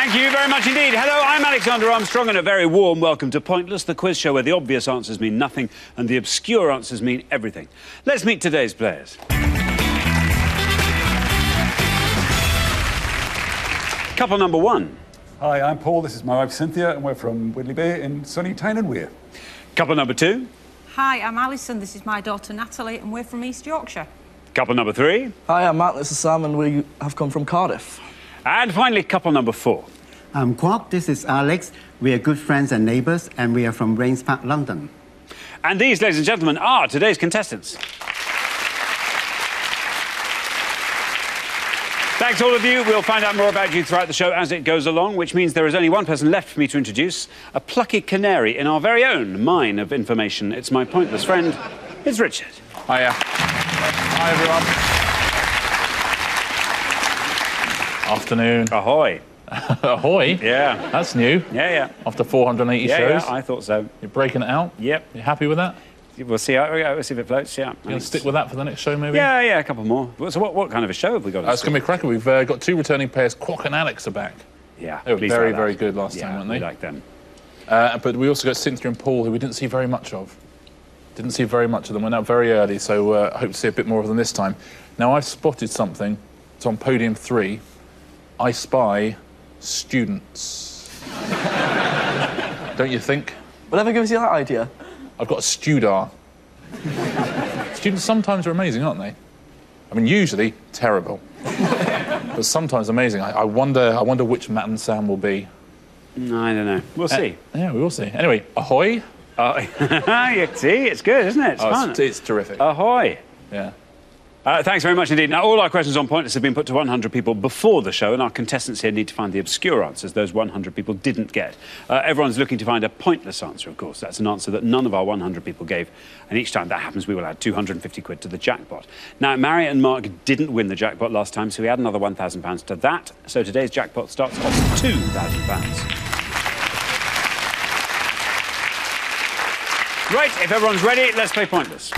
Thank you very much indeed. Hello, I'm Alexander Armstrong, and a very warm welcome to Pointless, the quiz show where the obvious answers mean nothing and the obscure answers mean everything. Let's meet today's players. Couple number one. Hi, I'm Paul, this is my wife Cynthia, and we're from Whitley Bay in sunny Tyne and Wear. Couple number two. Hi, I'm Alison, this is my daughter Natalie, and we're from East Yorkshire. Couple number three. Hi, I'm Matt, this is Sam, and we have come from Cardiff. And finally, couple number four. I'm Kwok, this is Alex. We are good friends and neighbours, and we are from Rains Park, London. And these, ladies and gentlemen, are today's contestants. Thanks, all of you. We'll find out more about you throughout the show as it goes along, which means there is only one person left for me to introduce, a plucky canary in our very own mine of information. It's my pointless friend. It's Richard. Hiya. Hi, everyone. Afternoon. Ahoy. Ahoy? Yeah. That's new. Yeah. After 480 shows. Yeah, I thought so. You're breaking it out? Yep. You happy with that? We'll see if it floats, yeah. You going to stick with that for the next show, maybe? Yeah, a couple more. So what kind of a show have we got? It's going to be a cracker. We've got two returning players. Kwok and Alex are back. Yeah, they were very good last time, weren't they? We like them. But we also got Cynthia and Paul, who we didn't see very much of. Didn't see very much of them. Went out very early, so I hope to see a bit more of them this time. Now, I've spotted something. It's on podium 3. I spy students. Don't you think? Whatever gives you that idea? I've got a studar. Students sometimes are amazing, aren't they? I mean, usually terrible, but sometimes amazing. I wonder which Matt and Sam will be. No, I don't know. We'll see. Yeah, we will see. Anyway, ahoy! You see, it's good, isn't it? It's fun. It's terrific. Ahoy! Yeah. Thanks very much indeed. Now, all our questions on Pointless have been put to 100 people before the show, and our contestants here need to find the obscure answers those 100 people didn't get. Everyone's looking to find a pointless answer, of course. That's an answer that none of our 100 people gave, and each time that happens, we will add 250 quid to the jackpot. Now, Mary and Mark didn't win the jackpot last time, so we add another £1,000 to that. So today's jackpot starts off £2,000. Right, if everyone's ready, let's play Pointless.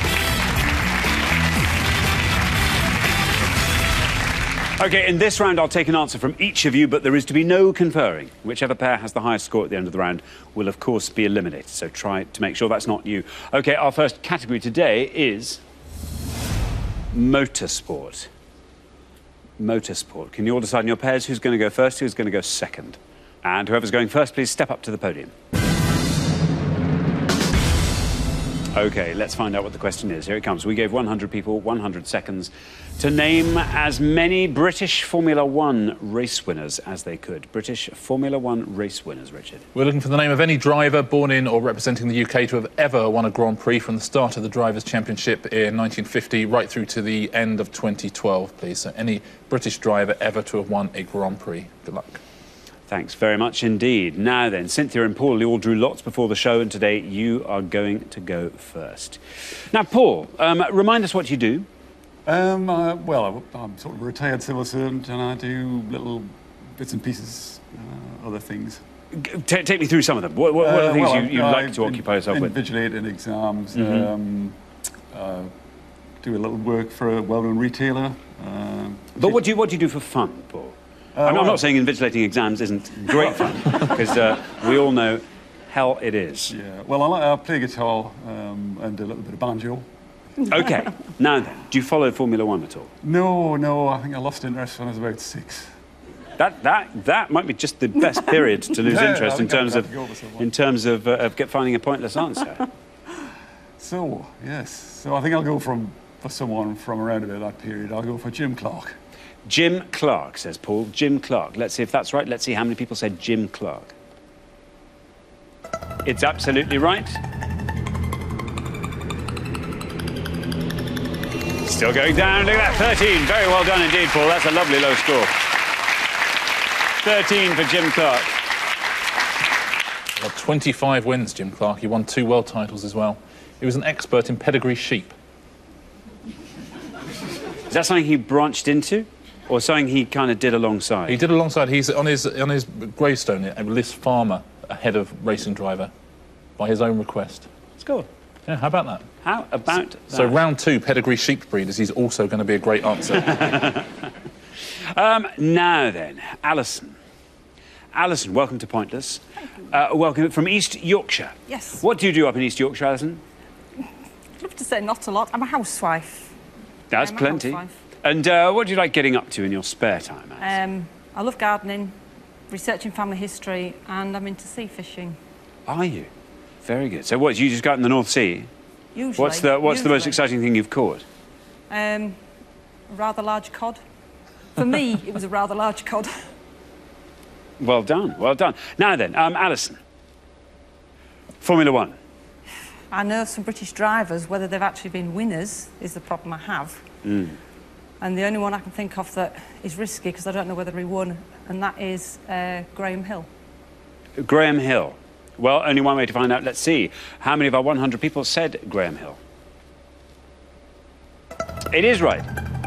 OK, in this round, I'll take an answer from each of you, but there is to be no conferring. Whichever pair has the highest score at the end of the round will, of course, be eliminated, so try to make sure that's not you. OK, our first category today is motorsport. Motorsport. Can you all decide in your pairs who's going to go first, who's going to go second? And whoever's going first, please step up to the podium. OK, let's find out what the question is. Here it comes. We gave 100 people 100 seconds to name as many British Formula One race winners as they could. British Formula One race winners, Richard. We're looking for the name of any driver born in or representing the UK to have ever won a Grand Prix from the start of the Drivers' Championship in 1950 right through to the end of 2012, please. So any British driver ever to have won a Grand Prix. Good luck. Thanks very much indeed. Now then, Cynthia and Paul, you all drew lots before the show, and today you are going to go first. Now, Paul, remind us what you do. Well, I'm sort of a retired civil servant, and I do little bits and pieces, other things. Take me through some of them. What are the things you like to occupy yourself with? Invigilating exams, do a little work for a well-known retailer. But what do you do for fun, Paul? I'm not saying invigilating exams isn't great fun, because we all know hell it is. Yeah, well, I play guitar and do a little bit of banjo. OK, now then, do you follow Formula One at all? No, I think I lost interest when I was about 6. That might be just the best period to lose interest in terms of finding a pointless answer. So, yes. So I think I'll go for someone from around about that period. I'll go for Jim Clark. Jim Clark, says Paul. Jim Clark. Let's see if that's right. Let's see how many people said Jim Clark. It's absolutely right. Still going down. Look at that. 13. Very well done indeed, Paul. That's a lovely low score. 13 for Jim Clark. Well, 25 wins, Jim Clark. He won 2 world titles as well. He was an expert in pedigree sheep. Is that something he branched into? Or something he kind of did alongside? He did alongside. He's on his gravestone. It lists farmer ahead of racing driver by his own request. It's cool. Yeah, how about that? How about that? So round 2, pedigree sheep breeders, he's also going to be a great answer. Now then, Alison, Alison, welcome to Pointless. Welcome from East Yorkshire. Yes. What do you do up in East Yorkshire, Alison? I'd love to say not a lot. I'm a housewife. That's I'm a plenty. housewife. And what do you like getting up to in your spare time, Alison? I love gardening, researching family history, and I'm into sea fishing. Are you? Very good. So what, you just go out in the North Sea? Usually. What's the most usually. exciting thing you've caught? A rather large cod. For me, it was a rather large cod. Well done, well done. Now then, Alison, Formula One. I know some British drivers, whether they've actually been winners is the problem I have. And the only one I can think of that is risky, because I don't know whether he won, and that is Graham Hill. Graham Hill. Well, only one way to find out. Let's see. How many of our 100 people said Graham Hill? It is right.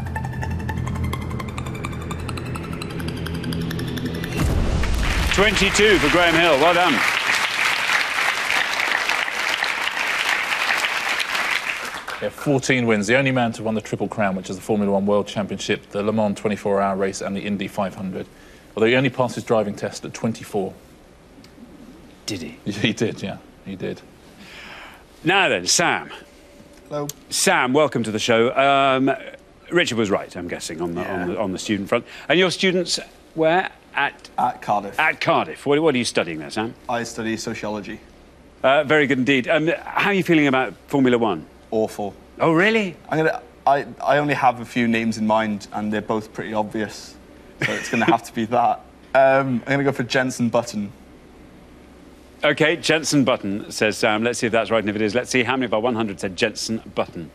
.22 for Graham Hill. Well done. Yeah, 14 wins. The only man to win the Triple Crown, which is the Formula One World Championship, the Le Mans 24-hour race and the Indy 500. Although he only passed his driving test at 24. Did he? He did, yeah. He did. Now then, Sam. Hello. Sam, welcome to the show. Richard was right, I'm guessing, on the student front. And your students where? At Cardiff. At Cardiff. What are you studying there, Sam? I study sociology. Very good indeed. How are you feeling about Formula One? Awful. Oh, really? I only have a few names in mind, and they're both pretty obvious. So it's going to have to be that. I'm going to go for Jenson Button. OK, Jenson Button, says Sam. Let's see if that's right, and if it is, let's see how many of our 100 said Jenson Button.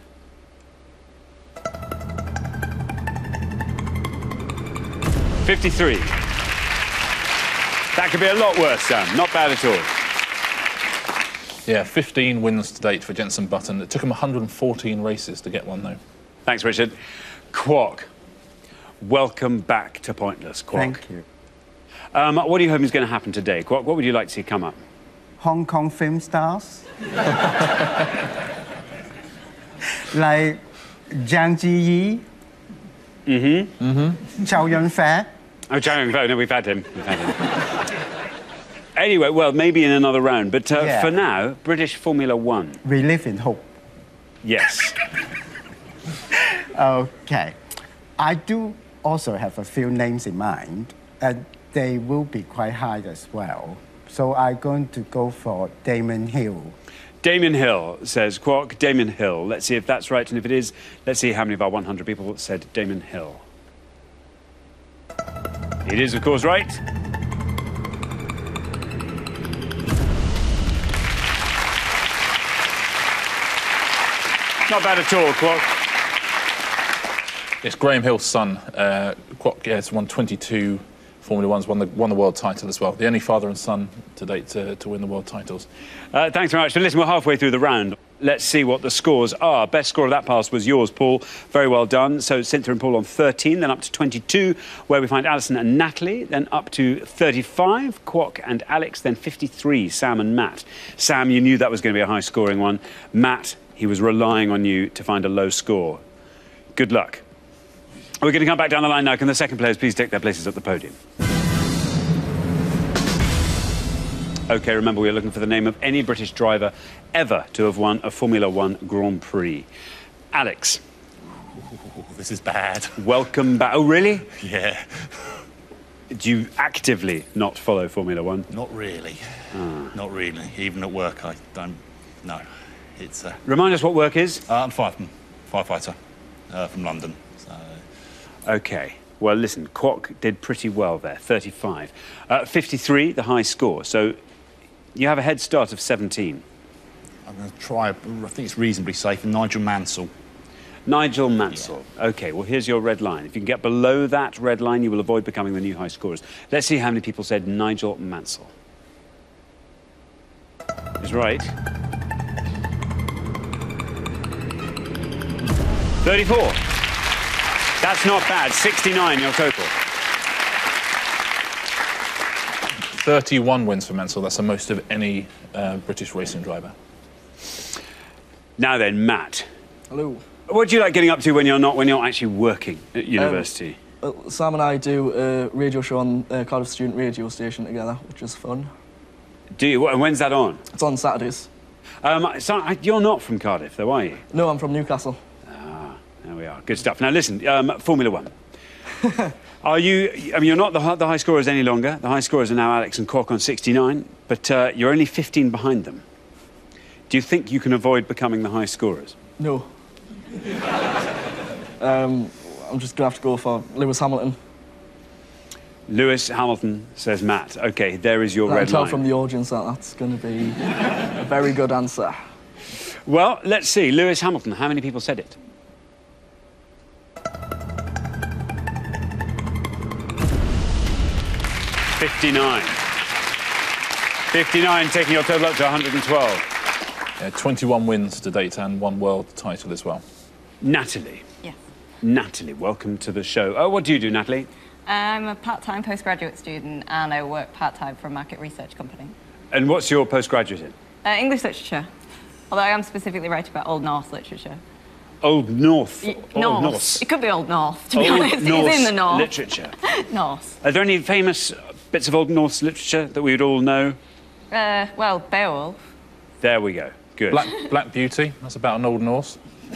.53. That could be a lot worse, Sam. Not bad at all. Yeah, 15 wins to date for Jenson Button. It took him 114 races to get one, though. Thanks, Richard. Kwok, welcome back to Pointless, Kwok. Thank you. What do you hope is going to happen today, Kwok? What would you like to see come up? Hong Kong film stars. Like Zhang Ziyi. Chow Yun-fat. Oh, Chow Yun-fat, no, we've had him. Anyway, well, maybe in another round. But for now, British Formula One. We live in hope. Yes. Okay. I do also have a few names in mind, and they will be quite high as well. So I'm going to go for Damon Hill. Damien Hill, says Kwok. Damien Hill. Let's see if that's right, and if it is, let's see how many of our 100 people said Damien Hill. It is, of course, right. Not bad at all, Kwok. It's Graham Hill's son. Kwok has won 22 Formula Ones, won the world title as well. The only father and son to date to win the world titles. Thanks very much. So listen, we're halfway through the round. Let's see what the scores are. Best score of that pass was yours, Paul. Very well done. So Cynthia and Paul on 13, then up to 22, where we find Alison and Natalie, then up to 35, Kwok and Alex, then 53, Sam and Matt. Sam, you knew that was going to be a high-scoring one. Matt, he was relying on you to find a low score. Good luck. We're going to come back down the line now. Can the second players please take their places at the podium? OK, remember, we're looking for the name of any British driver ever to have won a Formula One Grand Prix. Alex. Ooh, this is bad. Welcome back. Oh, really? Yeah. Do you actively not follow Formula One? Not really. Not really. Even at work, I don't... No. It's... Remind us what work is. I'm firefighter from London. So... OK. Well, listen, Kwok did pretty well there, 35. 53, the high score. So you have a head start of 17. I'm going to try, I think it's reasonably safe, Nigel Mansell. Nigel Mansell. Yeah. OK, well, here's your red line. If you can get below that red line, you will avoid becoming the new high scorers. Let's see how many people said Nigel Mansell. Is right. 34. That's not bad. 69, your total. 31 wins for Mansell. That's the most of any British racing driver. Now then, Matt. Hello. What do you like getting up to when you're not actually working at university? Sam and I do a radio show on Cardiff Student Radio Station together, which is fun. Do you? And when's that on? It's on Saturdays. You're not from Cardiff, though, are you? No, I'm from Newcastle. Ah, there we are. Good stuff. Now, listen, Formula One. Are you... I mean, you're not the high scorers any longer. The high scorers are now Alex and Kwok on 69, but you're only 15 behind them. Do you think you can avoid becoming the high scorers? No. I'm just going to have to go for Lewis Hamilton. Lewis Hamilton, says Matt. OK, there is your red line. I can tell from the audience that that's going to be a very good answer. Well, let's see. Lewis Hamilton, how many people said it? $59. 59, taking your total up to 112. Yeah, 21 wins to date and 1 world title as well. Natalie. Yes. Natalie, welcome to the show. Oh, what do you do, Natalie? I'm a part-time postgraduate student and I work part-time for a market research company. And what's your postgraduate in? English literature, although I am specifically writing about Old Norse literature. Old North? Old Norse. It could be Old North, to be honest. It's in the North. Literature. Norse. Are there any famous bits of Old Norse literature that we would all know? Well, Beowulf. There we go. Good. Black Beauty, that's about an Old Norse.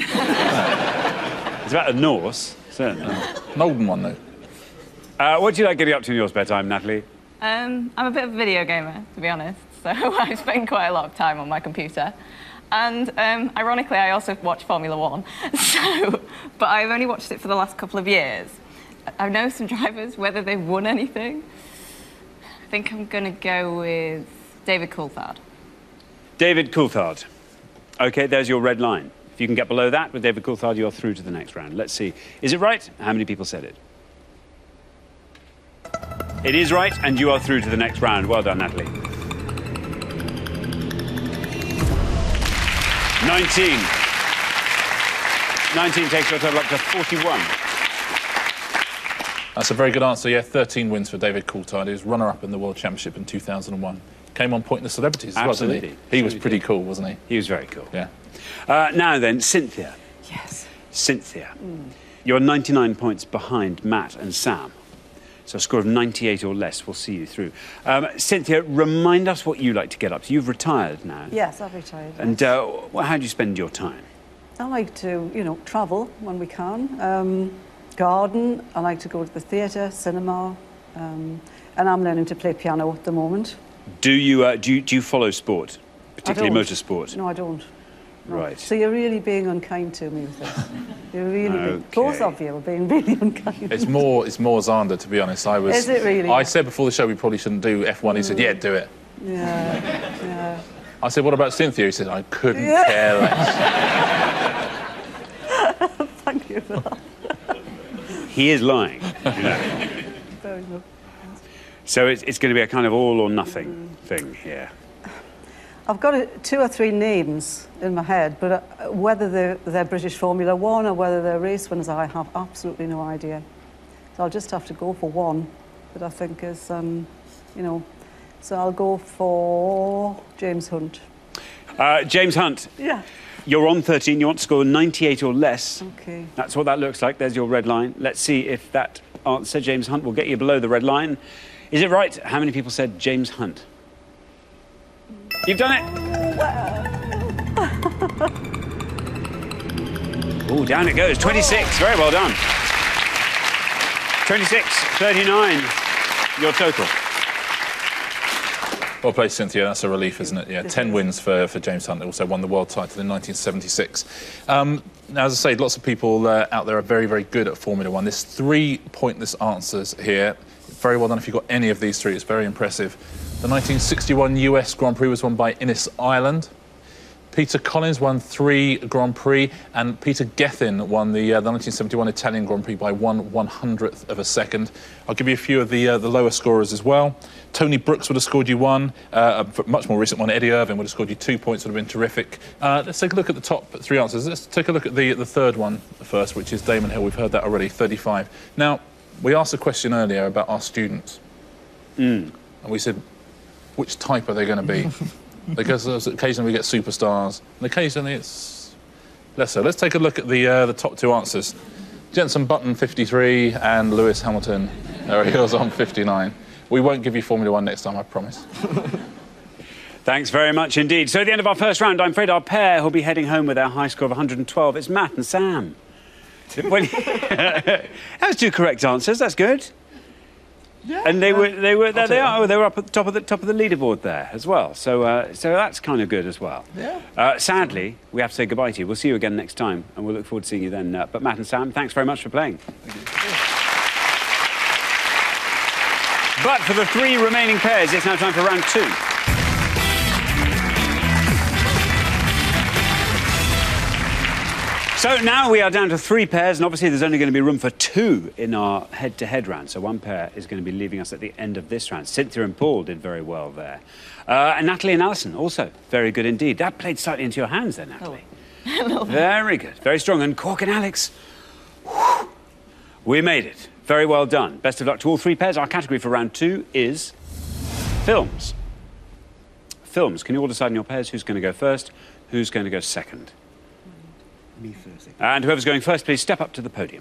It's about a Norse, certainly. An olden one, though. What do you like getting up to in your spare time, Natalie? I'm a bit of a video gamer, to be honest, so I spend quite a lot of time on my computer. And ironically, I also watch Formula One, but I've only watched it for the last couple of years. I know some drivers, whether they've won anything. I think I'm going to go with David Coulthard. David Coulthard. OK, there's your red line. If you can get below that with David Coulthard, you're through to the next round. Let's see. Is it right? How many people said it? It is right, and you are through to the next round. Well done, Natalie. 19. Takes your total up to 41. That's a very good answer, yeah. 13 wins for David Coulthard. He was runner-up in the World Championship in 2001. Came on Pointless Celebrities as well, didn't he? He was pretty cool, wasn't he? He was very cool. Yeah. Now then, Cynthia. Yes. Cynthia. You're 99 points behind Matt and Sam. So a score of 98 or less will see you through. Cynthia, remind us what you like to get up to. You've retired now. Yes, I've retired. And how do you spend your time? I like to, travel when we can. Garden. I like to go to the theatre, cinema, and I'm learning to play piano at the moment. Do you follow sport, particularly motorsport? No, I don't. No. Right. So you're really being unkind to me with this. You're really both of you are being really unkind. It's more Zander, to be honest. Is it really? I said before the show we probably shouldn't do F1. He said, yeah, do it. Yeah. I said, what about Cynthia? He said, I couldn't care less. Thank you for that. He is lying. Very good. So it's going to be a kind of all or nothing thing here. I've got 2 or 3 names in my head, but whether they're British Formula One or whether they're race winners, I have absolutely no idea. So I'll just have to go for one that I think is, So I'll go for James Hunt. James Hunt. Yeah. You're on 13. You want to score 98 or less. OK. That's what that looks like. There's your red line. Let's see if that answer, James Hunt, will get you below the red line. Is it right? How many people said James Hunt? You've done it! Oh, down it goes. 26. Very well done. 26, 39, your total. Well played, Cynthia. That's a relief, isn't it? Yeah, 10 wins for James Hunt. Also won the world title in 1976. Now, as I say, lots of people out there are very, very good at Formula One. There's 3 pointless answers here. Very well done if you got any of these 3. It's very impressive. The 1961 US Grand Prix was won by Innes Ireland. Peter Collins won 3 Grand Prix, and Peter Gethin won the 1971 Italian Grand Prix by 1/100th of a second. I'll give you a few of the lower scorers as well. Tony Brooks would have scored you 1. A much more recent one, Eddie Irvine, would have scored you 2 points. Would have been terrific. Let's take a look at the top 3 answers. Let's take a look at the third one first, which is Damon Hill. We've heard that already, 35. Now, we asked a question earlier about our students. And we said, which type are they going to be? Because occasionally we get superstars, and occasionally it's lesser. Let's take a look at the top 2 answers. Jenson Button, 53, and Lewis Hamilton are yours on 59. We won't give you Formula One next time, I promise. Thanks very much indeed. So at the end of our first round, I'm afraid our pair will be heading home with our high score of 112. It's Matt and Sam. That was 2 correct answers. That's good. Yeah, and they were there. They are. Oh, they were up at the top of the leaderboard there as well. So so that's kind of good as well. Yeah. Sadly, we have to say goodbye to you. We'll see you again next time, and we'll look forward to seeing you then. But Matt and Sam, thanks very much for playing. Thank you. But for the 3 remaining pairs, it's now time for round 2. So now we are down to 3 pairs, and obviously there's only going to be room for 2 in our head-to-head round. So 1 pair is going to be leaving us at the end of this round. Cynthia and Paul did very well there. And Natalie and Alison also very good indeed. That played slightly into your hands there, Natalie. Oh. Very good, very strong. And Cork and Alex, whew, we made it. Very well done. Best of luck to all 3 pairs. Our category for round 2 is films. Films. Can you all decide in your pairs who's going to go first, who's going to go second? Me first. And whoever's going first, please step up to the podium.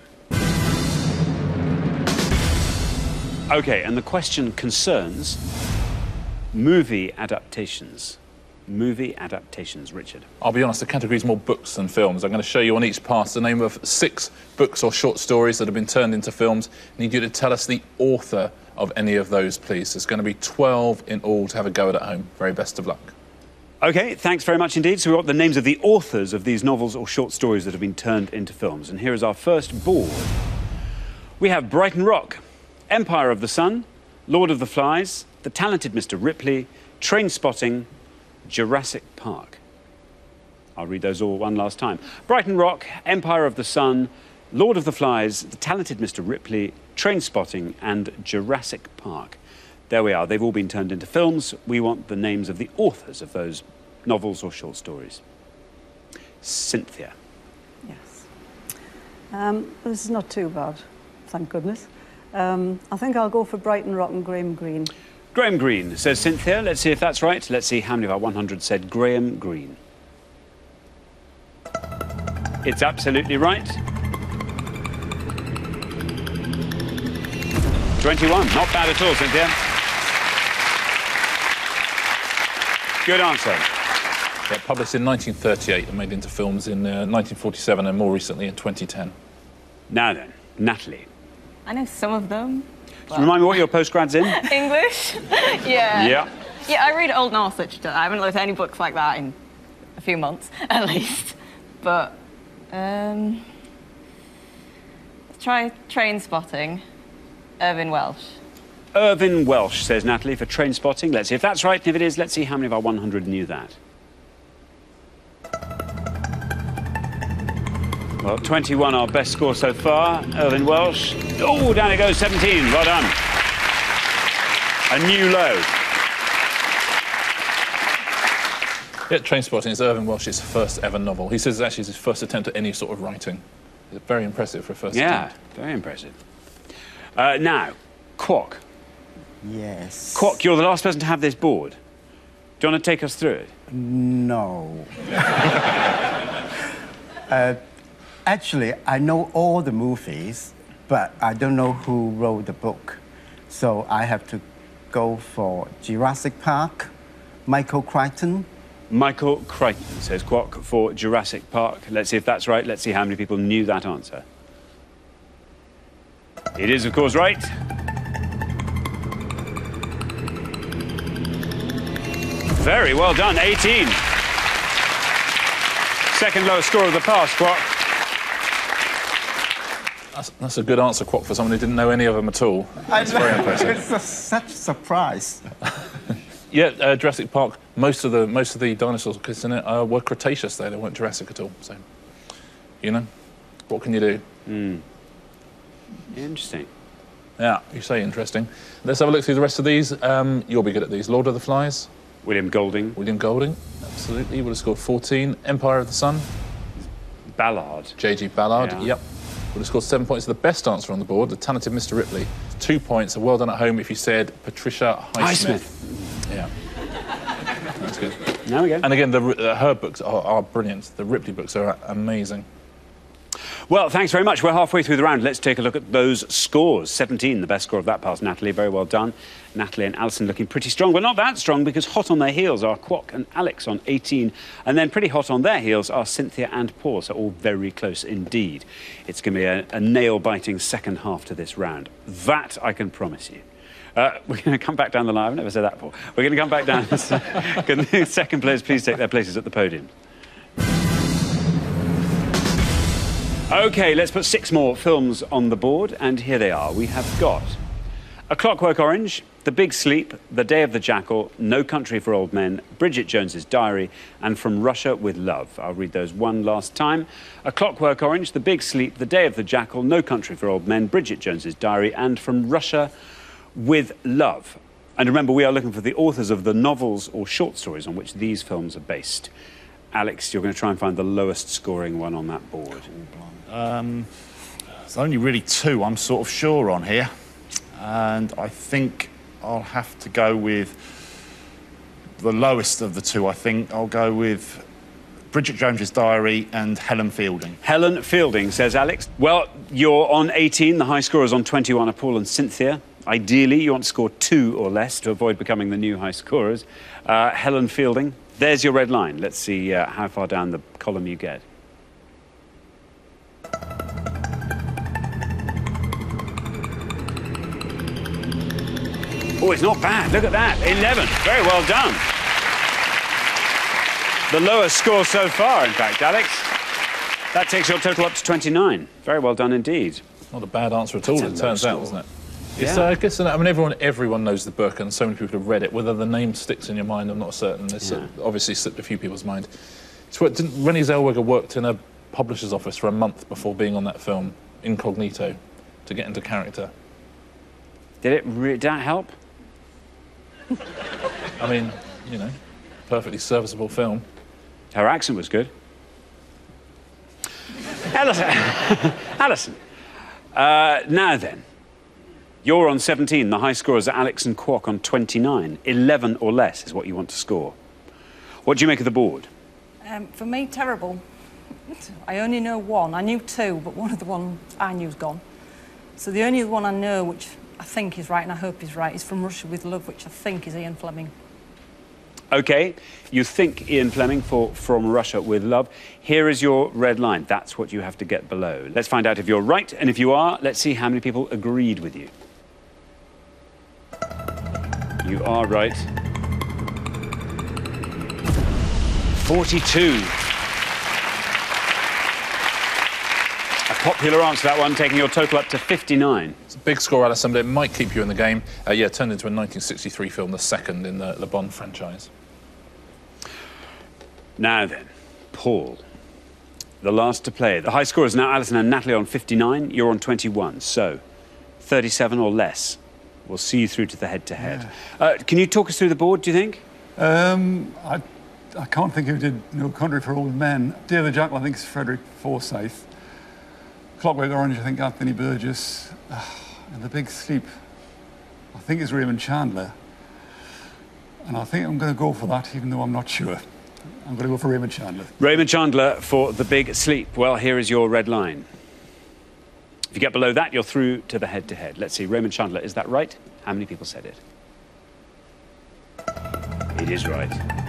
OK, and the question concerns movie adaptations. Movie adaptations, Richard. I'll be honest, the category is more books than films. I'm going to show you on each pass the name of 6 books or short stories that have been turned into films. I need you to tell us the author of any of those, please. There's going to be 12 in all to have a go at home. Very best of luck. OK, thanks very much indeed. So we've got the names of the authors of these novels or short stories that have been turned into films. And here is our first board. We have Brighton Rock, Empire of the Sun, Lord of the Flies, The Talented Mr. Ripley, Trainspotting, Jurassic Park. I'll read those all one last time. Brighton Rock, Empire of the Sun, Lord of the Flies, The Talented Mr. Ripley, Trainspotting and Jurassic Park. There we are. They've all been turned into films. We want the names of the authors of those novels or short stories. Cynthia. Yes. This is not too bad, thank goodness. I think I'll go for Brighton Rock and Graham Greene. Graham Greene, says Cynthia. Let's see if that's right. Let's see how many of our 100 said Graham Greene. It's absolutely right. 21. Not bad at all, Cynthia. Good answer. Yeah, published in 1938 and made into films in 1947 and more recently in 2010. Now then, Natalie. I know some of them. Can you remind me what your postgrad's in? English? Yeah. Yeah. Yeah, I read Old Norse literature. I haven't looked at any books like that in a few months, at least. But, let's try Trainspotting. Irvine Welsh. Irvine Welsh, says Natalie, for Trainspotting. Let's see if that's right. And if it is, let's see how many of our 100 knew that. Well, 21, our best score so far. Irvine Welsh. Oh, down it goes, 17. Well done. A new low. Yeah, Trainspotting is Irvine Welsh's first ever novel. He says it's actually his first attempt at any sort of writing. It's very impressive for a first attempt. Yeah, very impressive. Now, Kwok. Yes. Kwok, you're the last person to have this board. Do you want to take us through it? No. Actually, I know all the movies, but I don't know who wrote the book. So I have to go for Jurassic Park, Michael Crichton. Michael Crichton, says Kwok, for Jurassic Park. Let's see if that's right. Let's see how many people knew that answer. It is, of course, right. Very well done, 18. Second lowest score of the pass, Kwok. That's a good answer, Kwok, for someone who didn't know any of them at all. That's very impressive. It's such a surprise. Yeah, Jurassic Park. Most of the dinosaurs in it were Cretaceous. They weren't Jurassic at all. So, you know, what can you do? Interesting. Yeah, you say interesting. Let's have a look through the rest of these. You'll be good at these. Lord of the Flies. William Golding. William Golding, absolutely. Would have scored 14. Empire of the Sun. Ballard. J.G. Ballard, Yeah. yep. Would have scored 7 points. The best answer on the board, The Talented Mr. Ripley. 2 points. Well done at home if you said Patricia Highsmith. Yeah. That's good. There we go. And again, her books are brilliant. The Ripley books are amazing. Well, thanks very much. We're halfway through the round. Let's take a look at those scores. 17, the best score of that pass, Natalie. Very well done. Natalie and Alison looking pretty strong. Well, not that strong, because hot on their heels are Kwok and Alex on 18. And then pretty hot on their heels are Cynthia and Paul, so all very close indeed. It's going to be a nail-biting second half to this round. That I can promise you. We're going to come back down the line. I've never said that before. We're going to come back down. Can the second players please take their places at the podium? OK, let's put 6 more films on the board, and here they are. We have got A Clockwork Orange, The Big Sleep, The Day of the Jackal, No Country for Old Men, Bridget Jones's Diary, and From Russia with Love. I'll read those one last time. A Clockwork Orange, The Big Sleep, The Day of the Jackal, No Country for Old Men, Bridget Jones's Diary, and From Russia with Love. And remember, we are looking for the authors of the novels or short stories on which these films are based. Alex, you're going to try and find the lowest scoring one on that board. There's only really 2 I'm sort of sure on here. And I think I'll have to go with the lowest of the 2, I think. I'll go with Bridget Jones's Diary and Helen Fielding. Helen Fielding, says Alex. Well, you're on 18. The high scorers on 21 are Paul and Cynthia. Ideally, you want to score 2 or less to avoid becoming the new high scorers. Helen Fielding, there's your red line. Let's see how far down the column you get. Oh, it's not bad. Look at that. 11. Very well done. The lowest score so far, in fact, Alex. That takes your total up to 29. Very well done indeed. Not a bad answer at all, it turns out, isn't it? It's, Yeah. I guess, I mean, everyone knows the book, and so many people have read it. Whether the name sticks in your mind, I'm not certain. It's obviously slipped a few people's mind. It's what, didn't Renée Zellweger worked in a publisher's office for a month before being on that film, incognito, to get into character. Did that help? I mean, you know, perfectly serviceable film. Her accent was good. Alison. Now then, you're on 17. The high scorers are Alex and Kwok on 29. 11 or less is what you want to score. What do you make of the board? For me, terrible. I only know 1. I knew 2, but one of the ones I knew's gone. So the only one I know, which I think is right, and I hope is right, is From Russia with Love, which I think is Ian Fleming. OK, you think Ian Fleming for From Russia with Love. Here is your red line. That's what you have to get below. Let's find out if you're right, and if you are, let's see how many people agreed with you. You are right. 42. A popular answer, that one, taking your total up to 59. It's a big score, Alison, but it might keep you in the game. Yeah, turned into a 1963 film, the second in the Bond franchise. Now then, Paul, the last to play. The high scorers now Alison and Natalie on 59. You're on 21, so 37 or less. We'll see you through to the head-to-head. Can you talk us through the board, do you think? I can't think who did No Country for Old Men. Day of the Jackal, I think, is Frederick Forsyth. Clockwork Orange, I think, Anthony Burgess. And The Big Sleep, I think, is Raymond Chandler. And I think I'm going to go for that, even though I'm not sure. I'm going to go for Raymond Chandler. Raymond Chandler for The Big Sleep. Well, here is your red line. If you get below that, you're through to the head-to-head. Let's see, Raymond Chandler, is that right? How many people said it? It is right.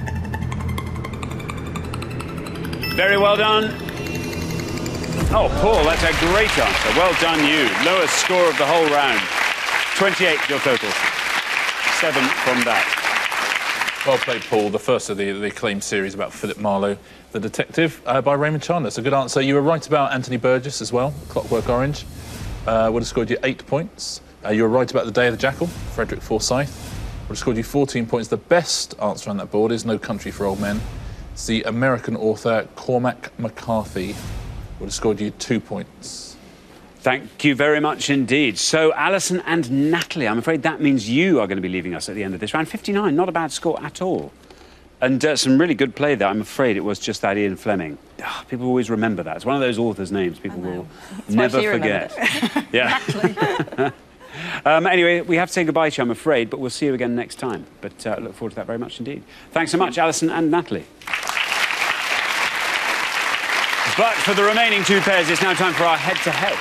Very well done. Oh, Paul, that's a great answer. Well done, you. Lowest score of the whole round. 28, your total. 7 from that. Well played, Paul. The first of the acclaimed series about Philip Marlowe, the detective, by Raymond Chandler. It's a good answer. You were right about Anthony Burgess as well, Clockwork Orange. Would have scored you 8 points. You were right about The Day of the Jackal, Frederick Forsyth. Would have scored you 14 points. The best answer on that board is No Country for Old Men. It's the American author Cormac McCarthy. Would have scored you 2 points. Thank you very much indeed. So, Alison and Natalie, I'm afraid that means you are going to be leaving us at the end of this round. 59, not a bad score at all. And some really good play there. I'm afraid it was just that Ian Fleming. People always remember that. It's one of those authors' names people will never forget. Yeah. Anyway, we have to say goodbye to you, I'm afraid, but we'll see you again next time. But look forward to that very much indeed. Thanks so much, Alison and Natalie. But for the remaining two pairs, it's now time for our head-to-head.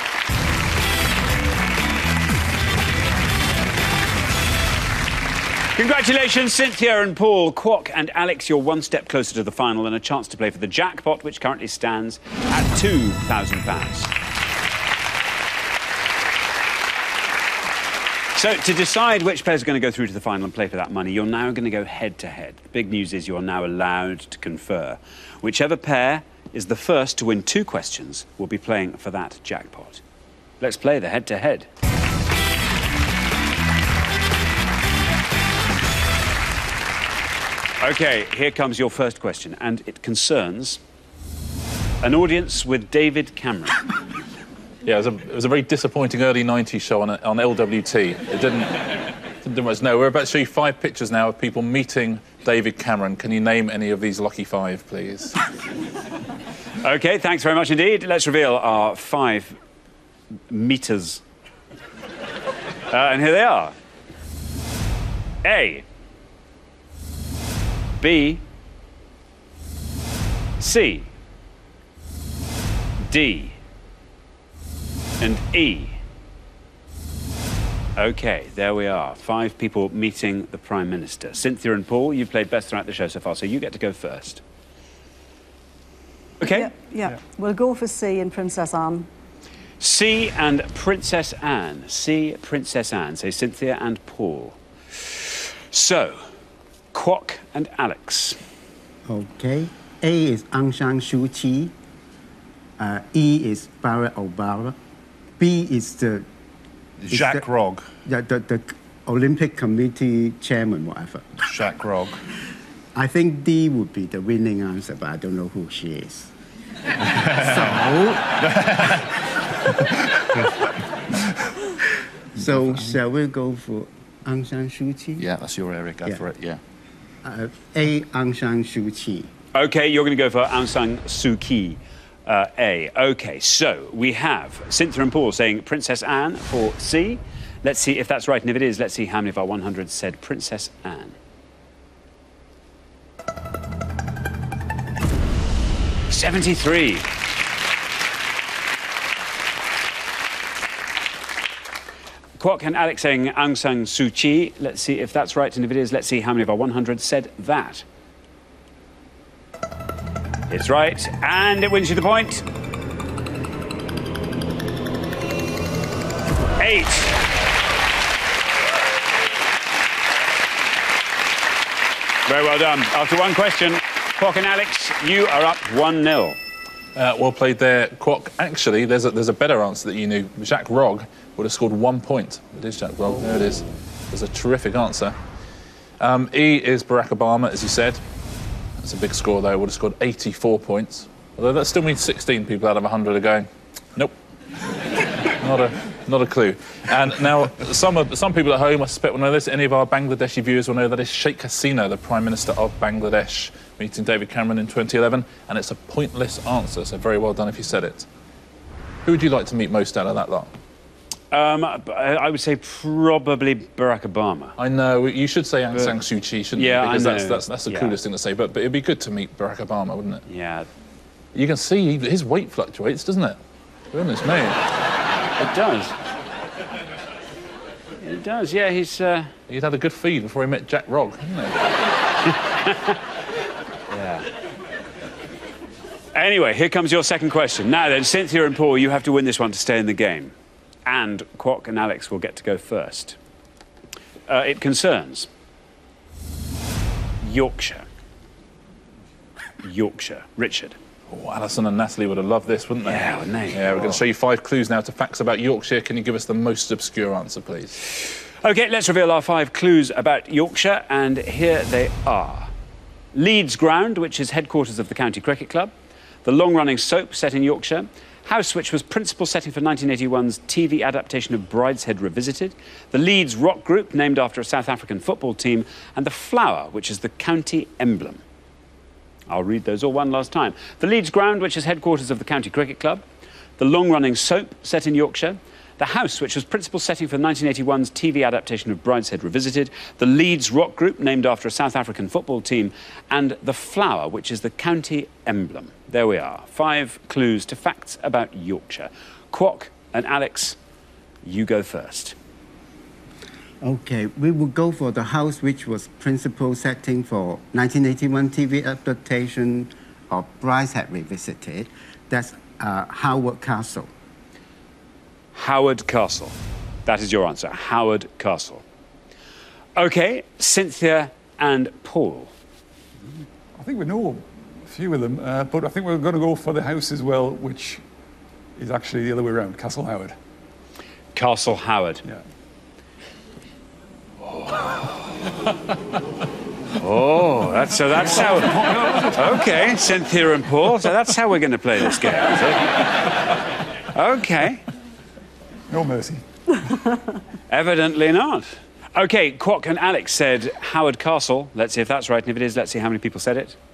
Congratulations, Cynthia and Paul. Kwok and Alex, you're one step closer to the final and a chance to play for the jackpot, which currently stands at £2,000. So, to decide which players are going to go through to the final and play for that money, you're now going to go head-to-head. The big news is you're now allowed to confer. Whichever pair is the first to win 2 questions will be playing for that jackpot. Let's play the head-to-head. OK, here comes your first question, and it concerns an audience with David Cameron. Yeah, it was a very disappointing early 90s show on LWT. It didn't do much. No, we're about to show you 5 pictures now of people meeting David Cameron. Can you name any of these lucky 5, please? OK, thanks very much indeed. Let's reveal our 5 meters. And here they are. A. B. C. D. And E. OK, there we are. 5 people meeting the Prime Minister. Cynthia and Paul, you've played best throughout the show so far, so you get to go first. OK? Yeah. We'll go for C and Princess Anne. C and Princess Anne. C, Princess Anne. Say Cynthia and Paul. So, Kwok and Alex. Okay. A is Aung San Suu Kyi. E is Barack Obama. B is the... Jacques Rogge. Yeah, the Olympic Committee chairman, whatever. Jacques Rogge. I think D would be the winning answer, but I don't know who she is. So shall we go for Aung San Suu Kyi? Yeah, that's your area. Go for it, yeah. A, Aung San Suu Kyi. OK, you're going to go for Aung San Suu Kyi. A. OK, so we have Cynthia and Paul saying Princess Anne for C. Let's see if that's right, and if it is, let's see how many of our 100 said Princess Anne. 73. Kwok and Alex saying Aung San Suu Kyi. Let's see if that's right, and if it is, let's see how many of our 100 said that. It's right, and it wins you the point. 8. Very well done. After one question, Kwok and Alex, you are up 1-0. Well played there, Kwok. Actually, there's a better answer that you knew. Jacques Rogge would have scored 1 point. It is Jacques Rogge. There it is. There's a terrific answer. E is Barack Obama, as you said. That's a big score, though. Would have scored 84 points. Although that still means 16 people out of 100 are going, nope. Not a clue. And now, some people at home, I suspect, will know this. Any of our Bangladeshi viewers will know that is Sheikh Hasina, the Prime Minister of Bangladesh, meeting David Cameron in 2011. And it's a pointless answer, so very well done if you said it. Who would you like to meet most out of that lot? I would say probably Barack Obama. I know, you should say Aung San Suu Kyi, shouldn't you? Because that's the coolest thing to say, but it'd be good to meet Barack Obama, wouldn't it? Yeah. You can see his weight fluctuates, doesn't it? Goodness me. It does. It does, yeah, he's... He'd had a good feed before he met Jacques Rogge, hadn't he? Yeah. Anyway, here comes your second question. Now then, Cynthia and Paul, you have to win this one to stay in the game. And Kwok and Alex will get to go first. It concerns Yorkshire. Yorkshire. Richard. Oh, Alison and Natalie would have loved this, wouldn't they? Yeah, wouldn't they? Yeah, we're going to show you 5 clues now to facts about Yorkshire. Can you give us the most obscure answer, please? OK, let's reveal our 5 clues about Yorkshire, and here they are. Leeds Ground, which is headquarters of the County Cricket Club. The long-running soap set in Yorkshire. House, which was principal setting for 1981's TV adaptation of Brideshead Revisited. The Leeds Rock Group, named after a South African football team. And the flower, which is the county emblem. I'll read those all one last time. The Leeds Ground, which is headquarters of the County Cricket Club. The long-running soap set in Yorkshire. the house, which was principal setting for 1981's TV adaptation of Brideshead Revisited, the Leeds rock group, named after a South African football team, and the flower, which is the county emblem. There we are. 5 clues to facts about Yorkshire. Kwok and Alex, you go first. Okay, we will go for the house which was principal setting for 1981 TV adaptation of Brideshead Revisited. That's Howard Castle. Howard Castle. That is your answer. Howard Castle. OK, Cynthia and Paul. I think we know a few of them, but I think we're going to go for the house as well, which is actually the other way around, Castle Howard. Castle Howard. Yeah. Oh, that's how... OK, Cynthia and Paul, so that's how we're going to play this game, is it? OK. No mercy. Evidently not. OK, Kwok and Alex said Howard Castle. Let's see if that's right, and if it is, let's see how many people said it.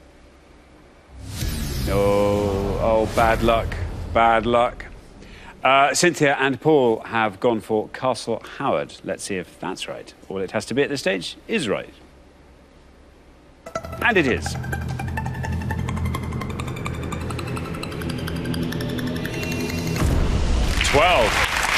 No. Oh, bad luck. Bad luck. Cynthia and Paul have gone for Castle Howard. Let's see if that's right. All it has to be at this stage is right. And it is. $12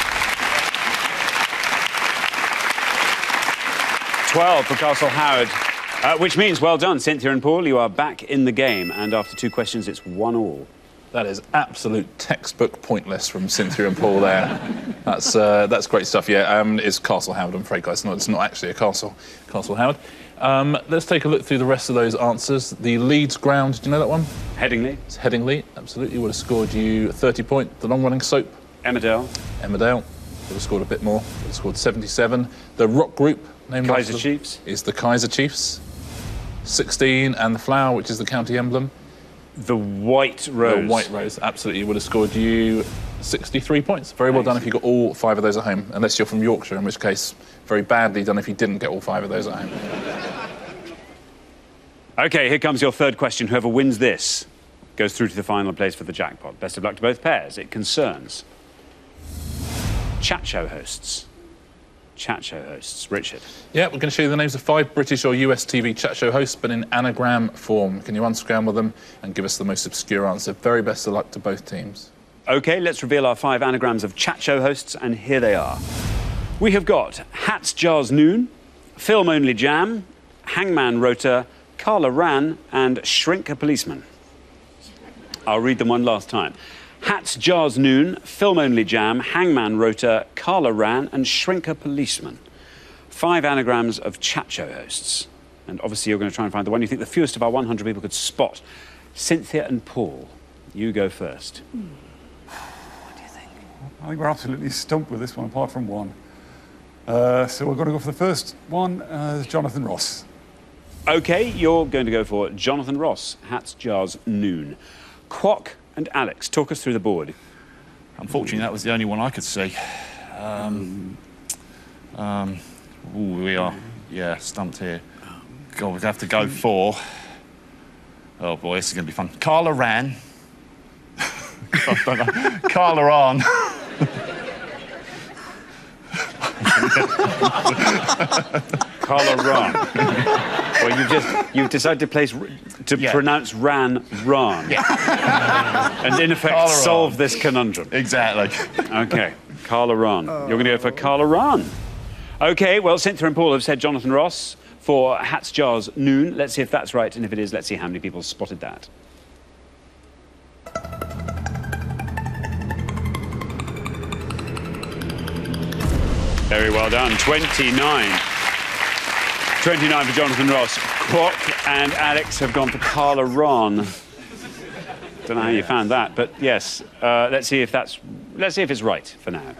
for Castle Howard, which means well done, Cynthia and Paul. You are back in the game, and after 2 questions, it's 1-1. That is absolute textbook pointless from Cynthia and Paul there. That's great stuff, yeah. It's Castle Howard, I'm afraid, guys. It's not actually a castle, Castle Howard. Let's take a look through the rest of those answers. The Leeds ground, do you know that one? Headingley. It's Headingley, absolutely. Would have scored you 30 points. The long-running soap? Emmerdale. Emmerdale. Would have scored a bit more. Would have scored 77. The rock group, named Kaiser after Chiefs. Is the Kaiser Chiefs. 16. And the flower, which is the county emblem. The White Rose. The White Rose, absolutely. Would have scored you 63 points. Very well done if you got all 5 of those at home, unless you're from Yorkshire, in which case, very badly done if you didn't get all 5 of those at home. OK, here comes your third question. Whoever wins this goes through to the final and plays for the jackpot. Best of luck to both pairs. It concerns chat show hosts. Chat show hosts. Richard. Yeah, we're going to show you the names of 5 British or US TV chat show hosts, but in anagram form. Can you unscramble them and give us the most obscure answer? Very best of luck to both teams. OK, let's reveal our 5 anagrams of chat show hosts, and here they are. We have got Hats, Jars, Noon, Film Only Jam, Hangman Rota, Carla Ran, and Shrink a Policeman. I'll read them one last time. Hats, Jars, Noon, Film Only Jam, Hangman Rota, Carla Ran, and Shrink a Policeman. 5 anagrams of chat show hosts. And obviously you're going to try and find the one you think the fewest of our 100 people could spot. Cynthia and Paul, you go first. What do you think? I think we're absolutely stumped with this one, apart from one. So we're going to go for the first one, Jonathan Ross. OK, you're going to go for Jonathan Ross, Hats, Jars, Noon. Kwok and Alex, talk us through the board. Unfortunately, that was the only one I could see. We are, stumped here. God, we'd have to go for... Oh, boy, this is going to be fun. Carla Ran. I don't know. Carla Ran. Carla Ran. Well, you've decided to pronounce Ran Ran. Yeah. And in effect Carla solve Ran. this conundrum. Exactly. OK, Carla Ran. You're going to go for Carla Ran. OK, well, Cynthia and Paul have said Jonathan Ross for Hats, Jars, Noon. Let's see if that's right, and if it is, let's see how many people spotted that. Very well done. 29. 29 for Jonathan Ross. Kwok and Alex have gone for Carla Ran. Don't know how you found that, but yes. Let's see if it's right for now.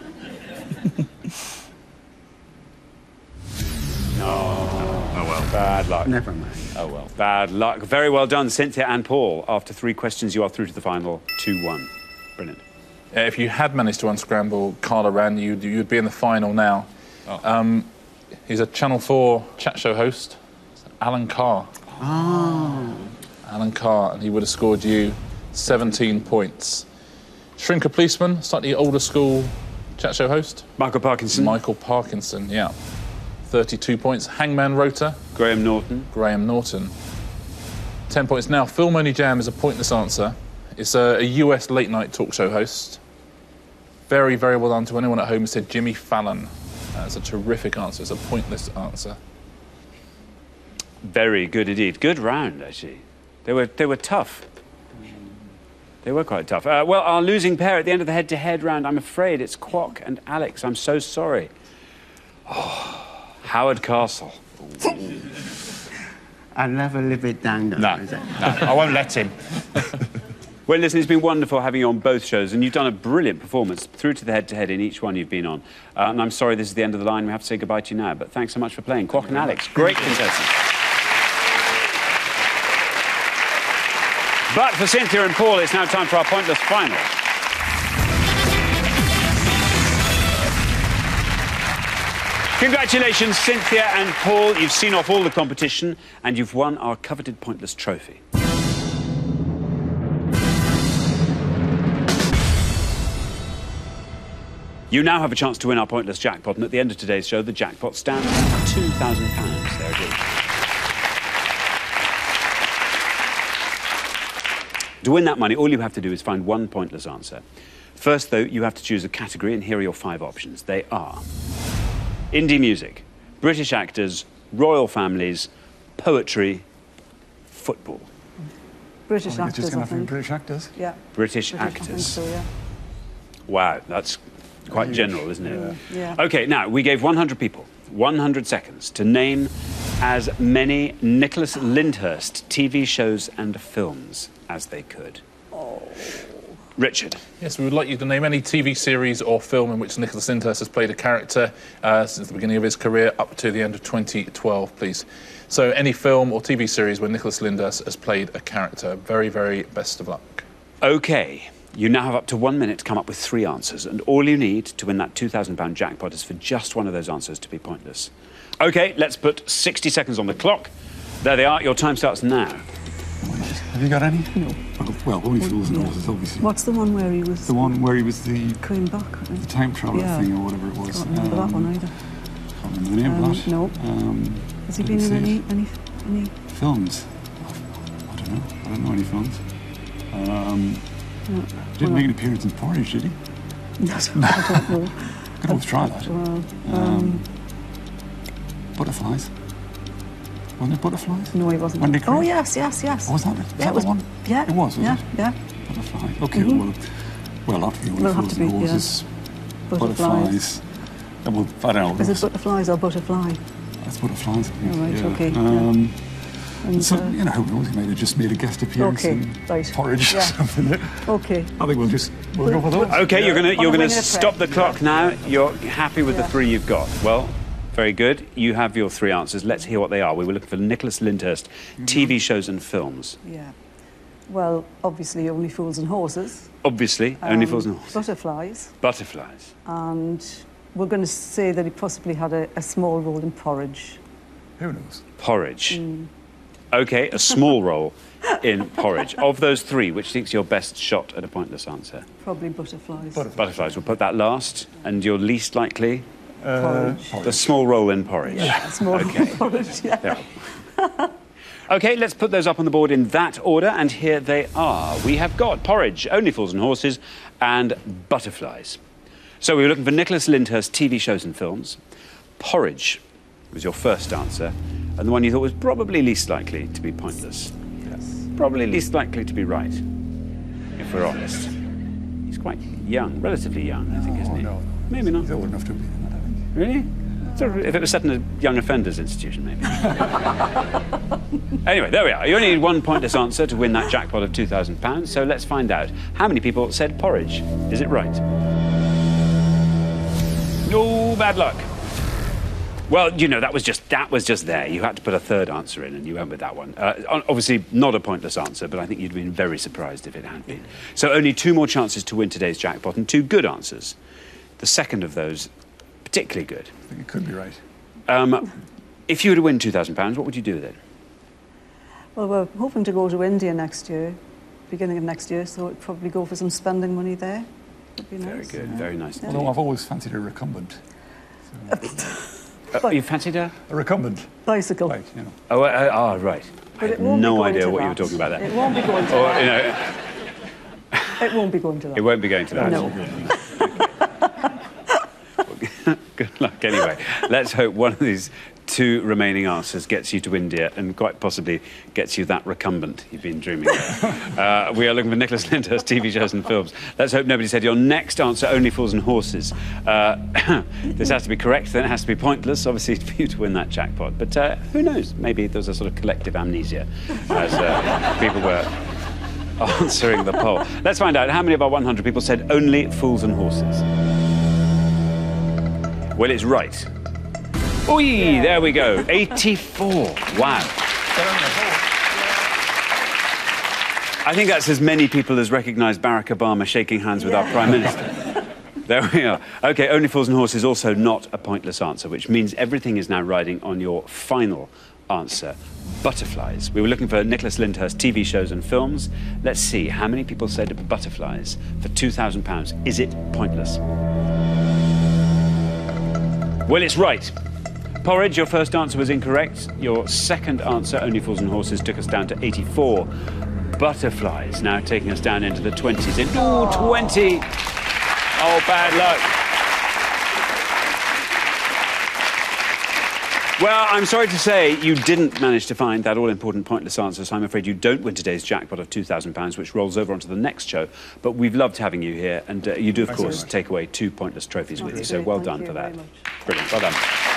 No. Oh well. Bad luck. Never mind. Oh well. Bad luck. Very well done, Cynthia and Paul. After 3 questions, you are through to the final 2-1. Brilliant. If you had managed to unscramble Carla Ran, you'd be in the final now. Oh. He's a Channel 4 chat show host, Alan Carr. Oh. Alan Carr, and he would have scored you 17 points. Shrink a Policeman, slightly older school Chat show host? Michael Parkinson. Michael Parkinson, yeah. 32 points. Hangman Rota? Graham Norton. Graham Norton. 10 points. Now, Film Only Jam is a pointless answer. It's a US late-night talk show host. Very, very well done to anyone at home who said Jimmy Fallon. That's a terrific answer. It's a pointless answer. Very good indeed. Good round, actually. They were tough. They were quite tough. Well, our losing pair at the end of the head-to-head round, I'm afraid it's Kwok and Alex. I'm so sorry. Oh, Howard Castle. I never live it down, though. No, I won't let him. Well, listen, it's been wonderful having you on both shows, and you've done a brilliant performance through to the head-to-head in each one you've been on. And I'm sorry this is the end of the line. We have to say goodbye to you now, but thanks so much for playing. Kwok and Alex, great contestants. But for Cynthia and Paul, it's now time for our pointless final. Congratulations, Cynthia and Paul. You've seen off all the competition, and you've won our coveted pointless trophy. You now have a chance to win our pointless jackpot, and at the end of today's show, the jackpot stands at £2,000. There it is. To win that money, all you have to do is find one pointless answer. First, though, you have to choose a category, and here are your 5 options. They are indie music, British actors, royal families, poetry, football. British It's just actors, going I to have to be think. British actors. Yeah. British I think actors. so, yeah. Wow, that's quite general, isn't it? Yeah. OK, now, we gave 100 people 100 seconds to name as many Nicholas Lyndhurst TV shows and films as they could. Oh. Richard. Yes, we would like you to name any TV series or film in which Nicholas Lyndhurst has played a character since the beginning of his career up to the end of 2012, please. So any film or TV series where Nicholas Lyndhurst has played a character. Very, very best of luck. OK. You now have up to 1 minute to come up with 3 answers, and all you need to win that £2,000 jackpot is for just one of those answers to be pointless. OK, let's put 60 seconds on the clock. There they are. Your time starts now. Have you got any? No. Well, only Fools and Horses, obviously. What's the one where he was... The one where he was the Coming back, I think. the time traveller thing or whatever it was. Can't remember that one either. Can't remember the name of that. No. Has he been in any... Films? I don't know. I don't know any films. Didn't make an appearance in Porridge, did he? I don't know. Could always try that. Butterflies. Wasn't it Butterflies? No, he wasn't. Wendy Crane? Oh, yes. Oh, was that it? Was Yeah, that it was the one? Yeah. It was it? Yeah. Butterfly. OK, well, not the only Will have Fools to and be, yeah. Horses. Butterflies. Well, I don't know. Is it butterflies or butterfly? That's Butterflies, I think. Oh, right, yeah. OK. And so, you know, who knows, he might have just made a guest appearance in Porridge or something. OK. I think we'll go for those. OK, you're going to stop the prep. clock now. You're happy with the 3 you've got. Well, very good. You have your 3 answers. Let's hear what they are. We were looking for Nicholas Lyndhurst, TV shows and films. Yeah. Well, obviously, Only Fools and Horses. Obviously, Only Fools and Horses. Butterflies. Butterflies. And we're going to say that he possibly had a small role in Porridge. Who knows? Porridge. OK, a small role in Porridge. Of those 3, which thinks your best shot at a pointless answer? Probably Butterflies. Butterflies. We'll put that last. And your least likely? Porridge. The small role in Porridge. Yeah, small role in Porridge, yeah. OK, let's put those up on the board in that order, and here they are. We have got Porridge, Only Fools and Horses, and Butterflies. So we were looking for Nicholas Lyndhurst TV shows and films. Porridge was your first answer, and the one you thought was probably least likely to be pointless. Yes. Probably least likely to be right, if we're honest. He's quite young, relatively young, I think, isn't he? No. Maybe not. He's old enough to be in that, I think. Really? So if it was set in a young offenders institution, maybe. Anyway, there we are. You only need 1 pointless answer to win that jackpot of £2,000, so let's find out. How many people said Porridge? Is it right? No, bad luck. Well, you know, that was just there. You had to put a 3rd answer in, and you went with that one. Obviously, not a pointless answer, but I think you'd been very surprised if it had been. So only 2 more chances to win today's jackpot, and 2 good answers. The second of those, particularly good. I think it could be right. If you were to win £2,000, what would you do with it? Well, we're hoping to go to India next year, beginning of next year, so we'd probably go for some spending money there. Would be nice. Very good, very nice. Although I've always fancied a recumbent. You fancied a recumbent? Bicycle. Right, you know. Oh, right. But I it had won't be no going idea to what you were that. talking about there. It won't be going to Or, that. you know, It won't be going to that. it won't be going to that. No. Good luck anyway. Let's hope one of these two remaining answers gets you to India and quite possibly gets you that recumbent you've been dreaming of. We are looking for Nicholas Lyndhurst TV shows and films. Let's hope nobody said your next answer, Only Fools and Horses. This has to be correct, then it has to be pointless, obviously, for you to win that jackpot. But who knows? Maybe there was a sort of collective amnesia as people were answering the poll. Let's find out how many of our 100 people said Only Fools and Horses. Well, it's right. Oi, there we go. 84. Wow. I think that's as many people as recognise Barack Obama shaking hands with our Prime Minister. There we are. OK, Only Fools and Horses also not a pointless answer, which means everything is now riding on your final answer, butterflies. We were looking for Nicholas Lyndhurst TV shows and films. Let's see how many people said butterflies for £2,000. Is it pointless? Well, it's right. Porridge, your first answer was incorrect. Your second answer, Only Fools and Horses, took us down to 84. Butterflies now taking us down into the 20s. Ooh, 20! Oh, bad luck. Well, I'm sorry to say you didn't manage to find that all-important pointless answer, so I'm afraid you don't win today's jackpot of £2,000, which rolls over onto the next show. But we've loved having you here, and you do, of course, take away 2 pointless trophies with you, so well done for that. Brilliant, well done.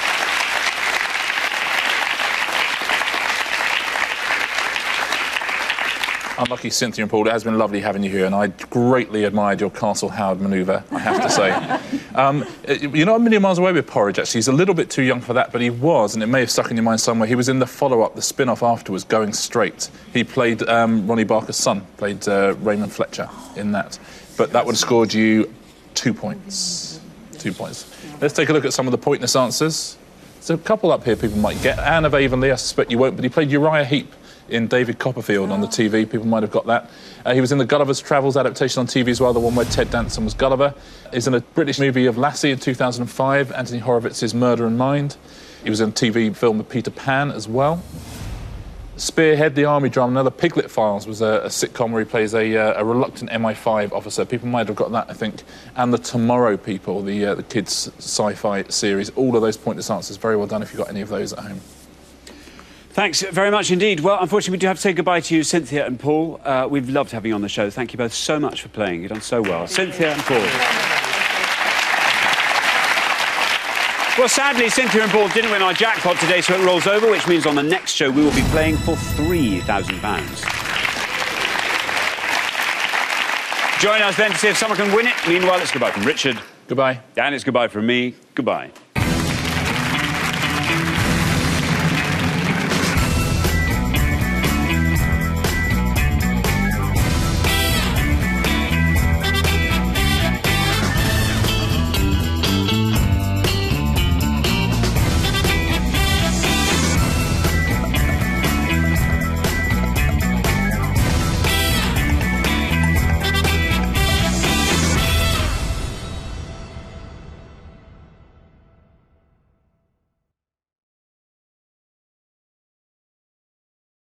Unlucky Cynthia and Paul, it has been lovely having you here, and I greatly admired your Castle Howard manoeuvre, I have to say. You're not a million miles away with Porridge, actually. He's a little bit too young for that, but he was, and it may have stuck in your mind somewhere, he was in the follow-up, the spin-off afterwards, Going Straight. He played Ronnie Barker's son, played Raymond Fletcher in that. But that would have scored you 2 points. 2 points. Let's take a look at some of the pointless answers. There's a couple up here people might get. Anne of Avonlea, I suspect you won't, but he played Uriah Heep in David Copperfield on the TV. People might have got that. He was in the Gulliver's Travels adaptation on TV as well, the one where Ted Danson was Gulliver. He's in a British movie of Lassie in 2005, Anthony Horowitz's Murder and Mind. He was in a TV film with Peter Pan as well. Spearhead, the army drama, another Piglet Files was a sitcom where he plays a reluctant MI5 officer. People might have got that, I think. And The Tomorrow People, the kids' sci-fi series. All of those pointless answers. Very well done if you've got any of those at home. Thanks very much indeed. Well, unfortunately, we do have to say goodbye to you, Cynthia and Paul. We've loved having you on the show. Thank you both so much for playing. You've done so well. Cynthia and Paul. Well, sadly, Cynthia and Paul didn't win our jackpot today, so it rolls over, which means on the next show we will be playing for £3,000. Join us then to see if someone can win it. Meanwhile, it's goodbye from Richard. Goodbye. And it's goodbye from me. Goodbye.